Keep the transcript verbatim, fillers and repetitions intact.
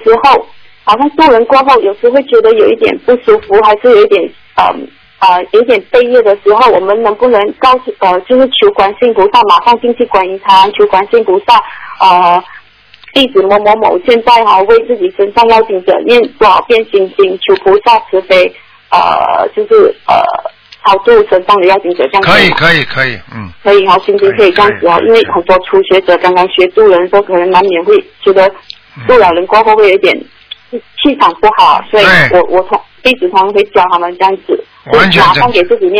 时候好像渡人过后，有时会觉得有一点不舒服，还是有一点呃呃有一点背业的时候，我们能不能告诉呃就是求观世音菩萨马上进去观音堂，求观世音菩萨呃弟子某某某现在哈、啊、为自己身上要经者念多少遍心经，求菩萨慈悲呃就是呃超度身上的要经者这样子。 可以可以可以，嗯， 可以哈，心经可以这样子哦，因为很多初学者刚刚学渡人的时候，可能难免会觉得渡了人过后会有点气场不好，所以我我从弟子常会教他们这样子， 完全马上给自己念